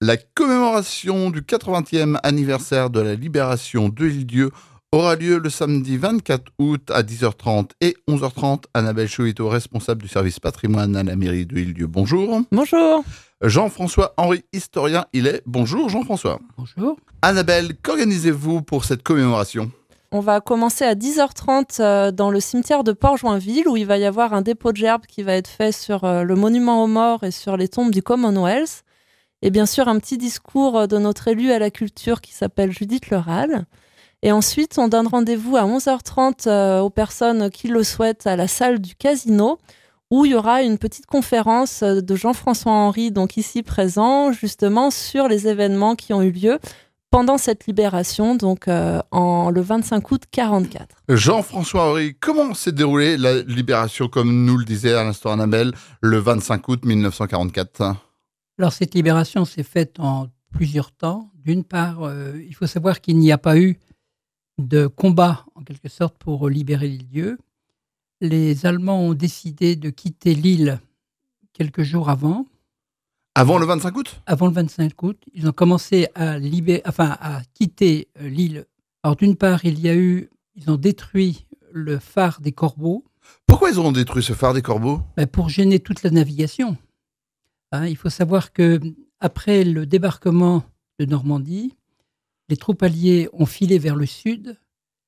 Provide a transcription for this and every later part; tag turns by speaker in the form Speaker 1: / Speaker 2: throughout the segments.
Speaker 1: La commémoration du 80e anniversaire de la libération de l'île-Dieu aura lieu le samedi 24 août à 10h30 et 11h30. Annabelle Chouito, responsable du service patrimoine à la mairie de l'île-Dieu. Bonjour.
Speaker 2: Bonjour.
Speaker 1: Jean-François Henry, historien, il est. Bonjour Jean-François.
Speaker 2: Bonjour.
Speaker 1: Annabelle, qu'organisez-vous pour cette commémoration ?
Speaker 2: On va commencer à 10h30 dans le cimetière de Port-Joinville où il va y avoir un dépôt de gerbes qui va être fait sur le monument aux morts et sur les tombes du Commonwealth. Et bien sûr, un petit discours de notre élue à la culture qui s'appelle Judith Leral. Et ensuite, on donne rendez-vous à 11h30 aux personnes qui le souhaitent à la salle du Casino où il y aura une petite conférence de Jean-François Henry, donc ici présent, justement sur les événements qui ont eu lieu pendant cette libération, donc le 25 août 1944.
Speaker 1: Jean-François Henry, comment s'est déroulée la libération, comme nous le disait à l'instant Annabelle, le 25 août 1944 ?
Speaker 3: Alors cette libération s'est faite en plusieurs temps. D'une part, il faut savoir qu'il n'y a pas eu de combat, en quelque sorte, pour libérer l'île-Dieu. Les Allemands ont décidé de quitter l'île quelques jours avant.
Speaker 1: Avant le 25 août ?
Speaker 3: Avant le 25 août, ils ont commencé à quitter l'île. Alors d'une part, ils ont détruit le phare des Corbeaux.
Speaker 1: Pourquoi ils ont détruit ce phare des Corbeaux ?
Speaker 3: Pour gêner toute la navigation. Il faut savoir que après le débarquement de Normandie, les troupes alliées ont filé vers le sud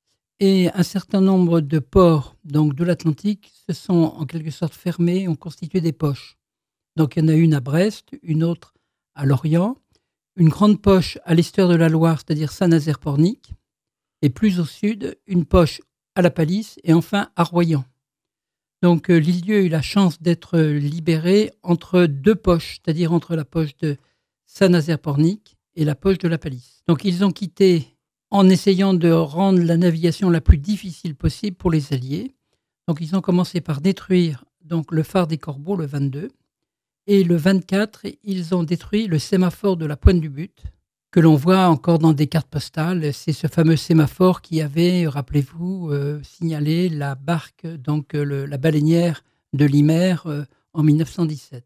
Speaker 3: et un certain nombre de ports donc de l'Atlantique se sont en quelque sorte fermés et ont constitué des poches. Donc il y en a une à Brest, une autre à Lorient, une grande poche à l'estuaire de la Loire, c'est-à-dire Saint-Nazaire-Pornic, et plus au sud, une poche à la Pallice et enfin à Royan. Donc l'île-Dieu a eu la chance d'être libérée entre deux poches, c'est-à-dire entre la poche de Saint-Nazaire-Pornic et la poche de la Pallice. Donc ils ont quitté en essayant de rendre la navigation la plus difficile possible pour les Alliés. Donc ils ont commencé par détruire donc, le phare des Corbeaux le 22 et le 24, ils ont détruit le sémaphore de la Pointe du But que l'on voit encore dans des cartes postales. C'est ce fameux sémaphore qui avait, rappelez-vous, signalé la barque, donc la baleinière de Limer en 1917.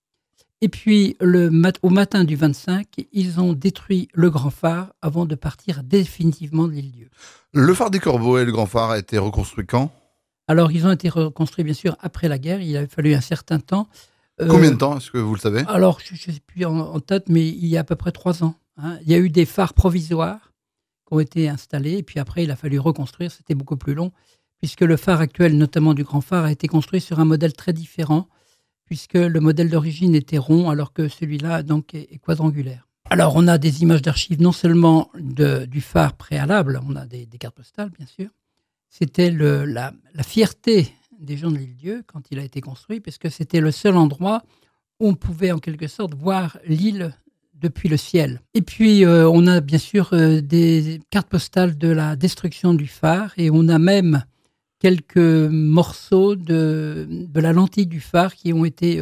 Speaker 3: Et puis, au matin du 25, ils ont détruit le grand phare avant de partir définitivement de l'île-Dieu.
Speaker 1: Le phare des Corbeaux et le grand phare a été reconstruit quand ?
Speaker 3: Alors, ils ont été reconstruits, bien sûr, après la guerre. Il a fallu un certain temps.
Speaker 1: Combien de temps, est-ce que vous le savez ?
Speaker 3: Alors, je ne sais plus en tête, mais il y a à peu près 3 ans. Il y a eu des phares provisoires qui ont été installés, et puis après, il a fallu reconstruire. C'était beaucoup plus long, puisque le phare actuel, notamment du grand phare, a été construit sur un modèle très différent, puisque le modèle d'origine était rond, alors que celui-là donc, est quadrangulaire. Alors, on a des images d'archives, non seulement du phare préalable, on a des cartes postales, bien sûr. C'était la fierté des gens de l'île-Dieu quand il a été construit, puisque c'était le seul endroit où on pouvait, en quelque sorte, voir l'île depuis le ciel. Et puis, on a bien sûr des cartes postales de la destruction du phare, et on a même quelques morceaux de la lentille du phare qui ont été,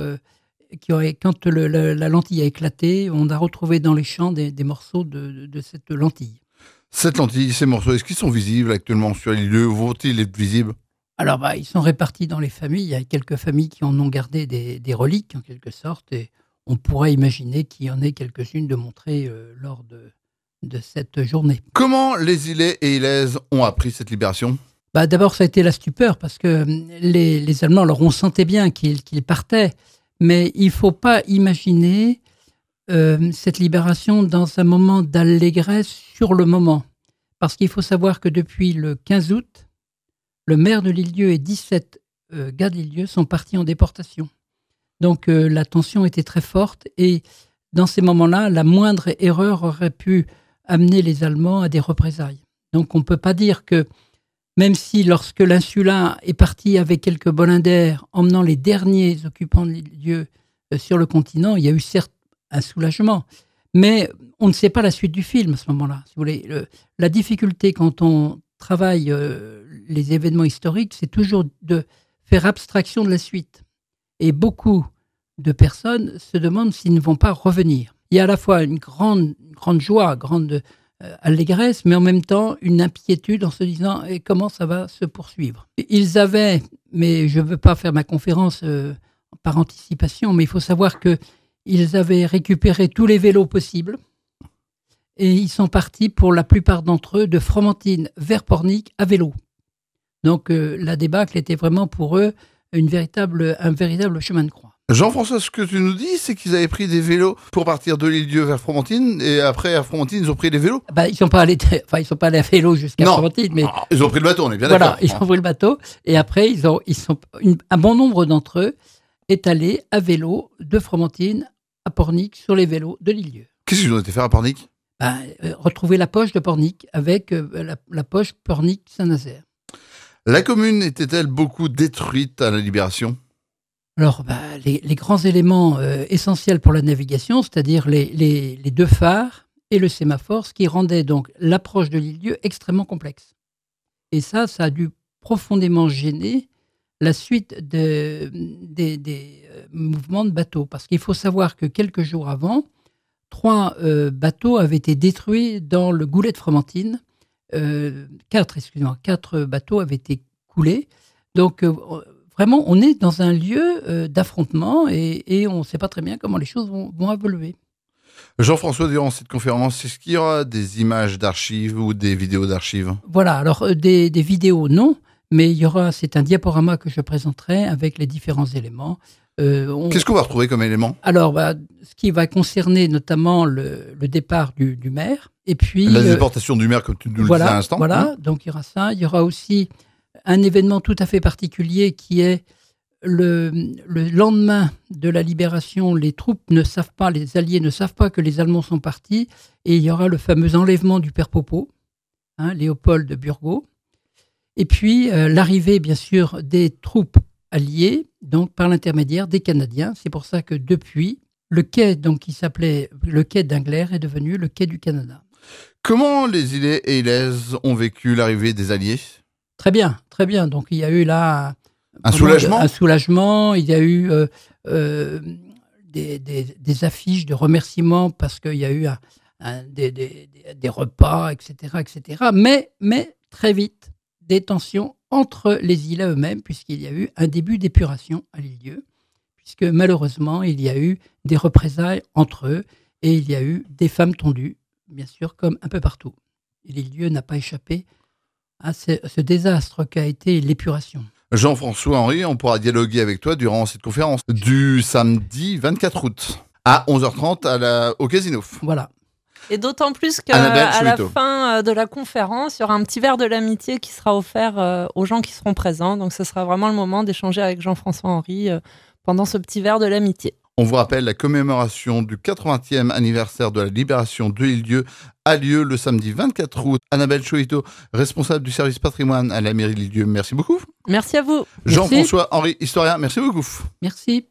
Speaker 3: quand la lentille a éclaté, on a retrouvé dans les champs des morceaux de cette lentille.
Speaker 1: Cette lentille, ces morceaux, est-ce qu'ils sont visibles actuellement sur l'île ? Vont-ils être visibles ?
Speaker 3: Alors, ils sont répartis dans les familles. Il y a quelques familles qui en ont gardé des reliques, en quelque sorte, et on pourrait imaginer qu'il y en ait quelques-unes de montrées lors de cette journée.
Speaker 1: Comment les Îlets et Ilaises ont appris cette libération ?
Speaker 3: D'abord, ça a été la stupeur, parce que les Allemands, alors on sentait bien qu'ils partaient, mais il ne faut pas imaginer cette libération dans un moment d'allégresse sur le moment. Parce qu'il faut savoir que depuis le 15 août, le maire de l'île-Dieu et 17 gars de l'île-Dieu sont partis en déportation. Donc la tension était très forte et dans ces moments-là, la moindre erreur aurait pu amener les Allemands à des représailles. Donc on ne peut pas dire que, même si lorsque l'insula est parti avec quelques bolinders, emmenant les derniers occupants de l'île-Dieu sur le continent, il y a eu certes un soulagement, mais on ne sait pas la suite du film à ce moment-là. Si vous voulez, la difficulté quand on travaille les événements historiques, c'est toujours de faire abstraction de la suite. Et beaucoup de personnes se demandent s'ils ne vont pas revenir. Il y a à la fois une grande joie, grande allégresse, mais en même temps une inquiétude en se disant comment ça va se poursuivre. Ils avaient, mais je ne veux pas faire ma conférence par anticipation, mais il faut savoir que Ils avaient récupéré tous les vélos possibles et ils sont partis pour la plupart d'entre eux de Fromentine vers Pornic à vélo. Donc la débâcle était vraiment pour eux un véritable chemin de croix.
Speaker 1: Jean-François, ce que tu nous dis, c'est qu'ils avaient pris des vélos pour partir de l'île-Dieu vers Fromentine, et après à Fromentine, ils ont pris des vélos.
Speaker 3: Ils sont pas allés à vélo jusqu'à Fromentine, mais
Speaker 1: ils ont pris le bateau, on est bien d'accord.
Speaker 3: Voilà, ils ont pris le bateau, et après un bon nombre d'entre eux est allé à vélo de Fromentine à Pornic sur les vélos de l'île-Dieu.
Speaker 1: Qu'est-ce qu'ils ont été faire à Pornic ?
Speaker 3: Retrouver la poche de Pornic avec la poche Pornic-Saint-Nazaire.
Speaker 1: La commune était-elle beaucoup détruite à la Libération ?
Speaker 3: Alors, les grands éléments essentiels pour la navigation, c'est-à-dire les deux phares et le sémaphore, ce qui rendait donc l'approche de l'île-Dieu extrêmement complexe. Et ça a dû profondément gêner la suite des mouvements de bateaux. Parce qu'il faut savoir que quelques jours avant, 3 bateaux avaient été détruits dans le goulet de Fromentine. 4 bateaux avaient été coulés. Donc, vraiment, on est dans un lieu d'affrontement et on ne sait pas très bien comment les choses vont évoluer.
Speaker 1: Jean-François, durant cette conférence, est-ce qu'il y aura des images d'archives ou des vidéos d'archives ?
Speaker 3: Voilà, alors des vidéos, non, mais c'est un diaporama que je présenterai avec les différents éléments.
Speaker 1: Qu'est-ce qu'on va retrouver comme élément ?
Speaker 3: Alors, ce qui va concerner notamment le départ du maire, et puis...
Speaker 1: La déportation du maire, comme tu nous le disais à l'instant.
Speaker 3: Voilà, donc il y aura ça. Il y aura aussi un événement tout à fait particulier qui est le lendemain de la libération, les troupes ne savent pas, les Alliés ne savent pas que les Allemands sont partis, et il y aura le fameux enlèvement du père Popo, Léopold de Burgo, et puis l'arrivée, bien sûr, des troupes alliées, donc par l'intermédiaire des Canadiens. C'est pour ça que depuis, le quai, donc, qui s'appelait le quai d'Angler, est devenu le quai du Canada.
Speaker 1: Comment les Ilais et Ilaises ont vécu l'arrivée des Alliés ?
Speaker 3: Très bien, très bien. Donc il y a eu là
Speaker 1: un soulagement.
Speaker 3: Un soulagement. Il y a eu des affiches de remerciements parce qu'il y a eu des repas, etc., etc. Mais très vite, des tensions entre les Ilais eux-mêmes, puisqu'il y a eu un début d'épuration à l'île-Dieu, puisque malheureusement, il y a eu des représailles entre eux et il y a eu des femmes tondues, bien sûr, comme un peu partout. Et l'île-Dieu n'a pas échappé à ce désastre qu'a été l'épuration.
Speaker 1: Jean-François Henry, on pourra dialoguer avec toi durant cette conférence du samedi 24 août à 11h30 au Casino.
Speaker 3: Voilà.
Speaker 2: Et d'autant plus qu'à la fin de la conférence, il y aura un petit verre de l'amitié qui sera offert aux gens qui seront présents. Donc ce sera vraiment le moment d'échanger avec Jean-François Henry pendant ce petit verre de l'amitié.
Speaker 1: On vous rappelle, la commémoration du 80e anniversaire de la libération de l'île-Dieu a lieu le samedi 24 août. Annabelle Chouito, responsable du service patrimoine à la mairie de l'île-Dieu, merci beaucoup.
Speaker 2: Merci à vous.
Speaker 1: Jean-François Henry, historien, merci beaucoup.
Speaker 3: Merci.